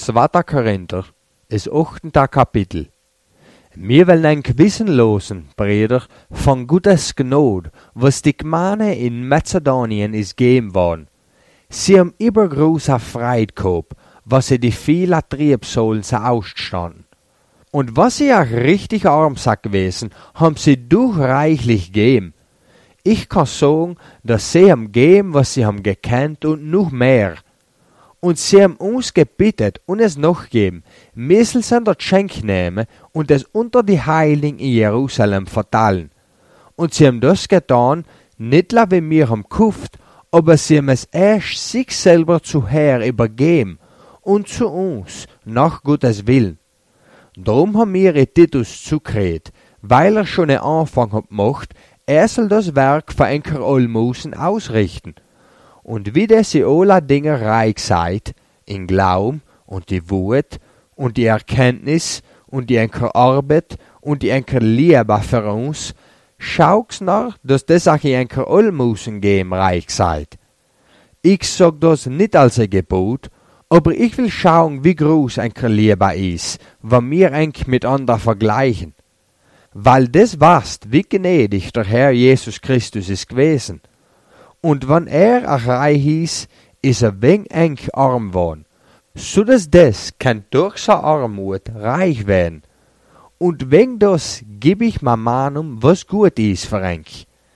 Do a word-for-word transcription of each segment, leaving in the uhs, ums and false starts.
zweiter Korinther, das achtende Kapitel. Wir wollen ein Wissen losen, Brüder, von Gottes Gnade, was die Gemeinde in Mazedonien ist gegeben worden. Sie haben übergroße Freude gehabt, was sie die vielen Triebsäulen so ausgestanden. Und was sie auch richtig arm sind gewesen, haben sie durchreichlich gegeben. Ich kann sagen, dass sie haben gegeben, was sie haben gekannt und noch mehr. Und sie haben uns gebeten und es noch geben, wir sollen das Geschenk nehmen und es unter die Heiligen in Jerusalem verteilen. Und sie haben das getan, nicht wie wir haben gekauft, aber sie haben es erst sich selber zu Herr übergeben und zu uns nach Gottes Willen. Darum haben wir Titus zugeredet, weil er schon einen Anfang hat gemacht, er soll das Werk für Enker Almosen ausrichten. Und wie das sie alle Dinge reich seid, in Glauben und die Wut und die Erkenntnis und die Enker Arbeit und die Enker Liebe für uns, schaut's nach, dass das auch in Enker Almosen geben reich seid. Ich sag das nicht als ein Gebot, aber ich will schauen, wie groß Enker Liebe ist, wenn wir enk mit anderen vergleichen. Weil das weißt, wie gnädig der Herr Jesus Christus ist gewesen. Und wenn er auch reich ist, ist er wenig eng arm worden, so dass das kann durch seine Armut reich werden. Und wegen das gib ich mir Mahnung, was gut ist für eng.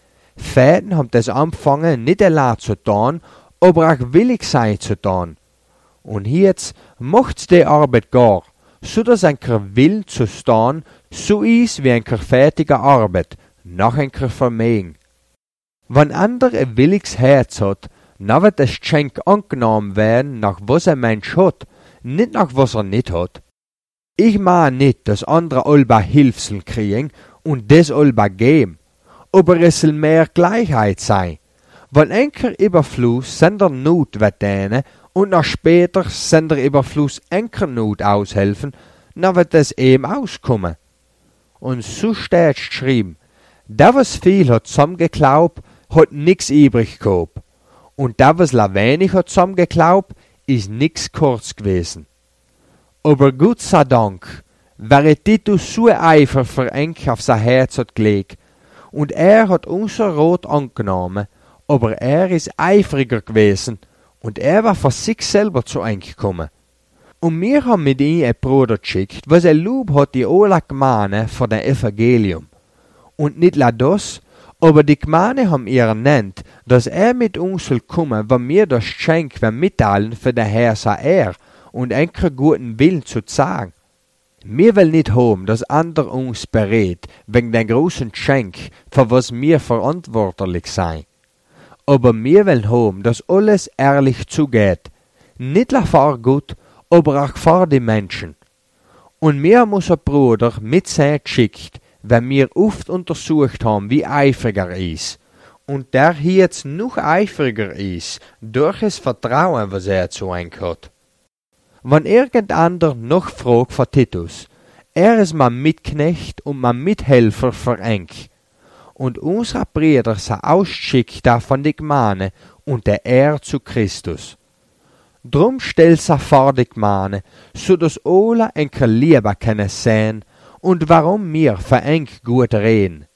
Väter haben das angefangen, nicht allein zu tun, aber auch willig sein zu tun. Und jetzt macht's die Arbeit gar, so dass enker will zu tun, so ist wie enker fertige Arbeit, nach enker Vermögen. Wenn ander ein williges Herz hat, dann wird das Geschenk angenommen werden, nach was ein Mensch hat, nicht nach was er nicht hat. Ich meine nicht, dass andere allba Hilfsel kriegen und das allba geben, aber es soll mehr Gleichheit sein. Wenn enker Überfluss sender Not wird dienen und nach später sender Überfluss enker Not aushelfen, dann wird es eben auskommen. Und so steht geschrieben, der was viel hat zusammengeglaubt, hat nix übrig gehabt. Und der was la wenig hat zusammengeglaubt, ist nix kurz gewesen. Aber Gott sei Dank, wäre Titus so Eifer für Enk auf sein Herz hat gelegt, und er hat unser Rot angenommen, aber er ist eifriger gewesen, und er war für sich selber zu Enk gekommen. Und wir haben mit ihm ein Bruder geschickt, was er Lob hat die alle Gemeinde für das Evangelium. Und nicht la das, aber die Gemeinde haben ihr nennt, dass er mit uns soll kommen, wenn wir das Geschenk mitteilen für den Herr sei er und enker guten Willen zu sagen. Wir will nicht haben, dass ander uns berät, wegen den großen Geschenk, für was wir verantwortlich sein. Aber wir will haben, dass alles ehrlich zugeht, nicht la für Gott, aber auch für die Menschen. Und wir haben unser Bruder mit sein geschickt, wenn wir oft untersucht haben, wie eifriger er ist, und der hier jetzt noch eifriger ist, durch das Vertrauen, was er zu uns hat. Wenn irgendeiner noch fragt für Titus, er ist mein Mitknecht und mein Mithelfer für Enk, und unsere Brüder sind ausgeschickt von der Gemeinde und der Ehre zu Christus. Drum stellt sie vor die Gemeinde, so dass alle enker Liebe können sehen, und warum wir für Enk gut reden.